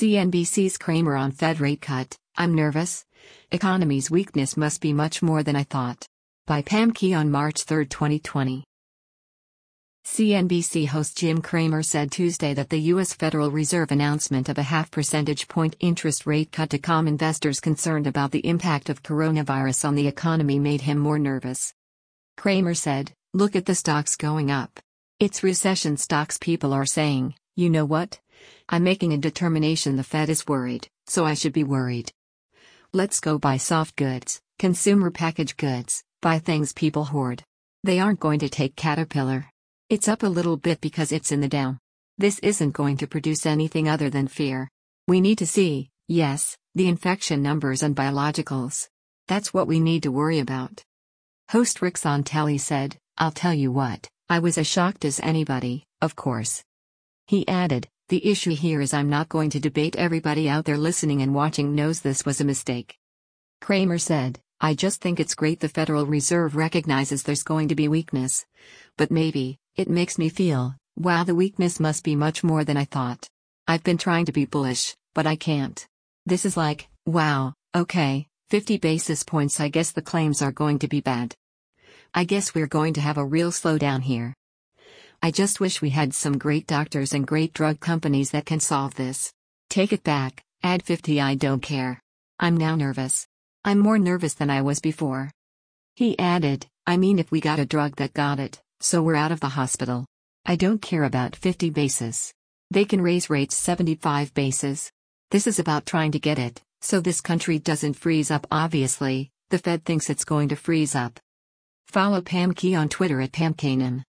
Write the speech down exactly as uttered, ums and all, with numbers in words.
C N B C's Cramer on Fed rate cut. I'm nervous. Economy's weakness must be much more than I thought. By Pam Key on March third, twenty twenty. C N B C host Jim Cramer said Tuesday that the U S Federal Reserve announcement of a half percentage point interest rate cut to calm investors concerned about the impact of coronavirus on the economy made him more nervous. Cramer said, "Look at the stocks going up. It's recession stocks. People are saying, you know what? I'm making a determination the Fed is worried, so I should be worried. Let's go buy soft goods, consumer packaged goods, buy things people hoard. They aren't going to take Caterpillar. It's up a little bit because it's in the Dow. This isn't going to produce anything other than fear. We need to see, yes, the infection numbers and biologicals. That's what we need to worry about." Host Rick Santelli said, "I'll tell you what, I was as shocked as anybody, of course." He added, "The issue here is I'm not going to debate. Everybody out there listening and watching knows this was a mistake." Cramer said, "I just think it's great the Federal Reserve recognizes there's going to be weakness. But maybe, it makes me feel, wow, the weakness must be much more than I thought. I've been trying to be bullish, but I can't. This is like, wow, okay, fifty basis points. I guess the claims are going to be bad. I guess we're going to have a real slowdown here. I just wish we had some great doctors and great drug companies that can solve this. Take it back, add fifty. I don't care. I'm now nervous. I'm more nervous than I was before." He added, "I mean, if we got a drug that got it, so we're out of the hospital. I don't care about fifty basis. They can raise rates seventy-five basis. This is about trying to get it, so this country doesn't freeze up. Obviously, the Fed thinks it's going to freeze up." Follow Pam Key on Twitter at Pam Kanem.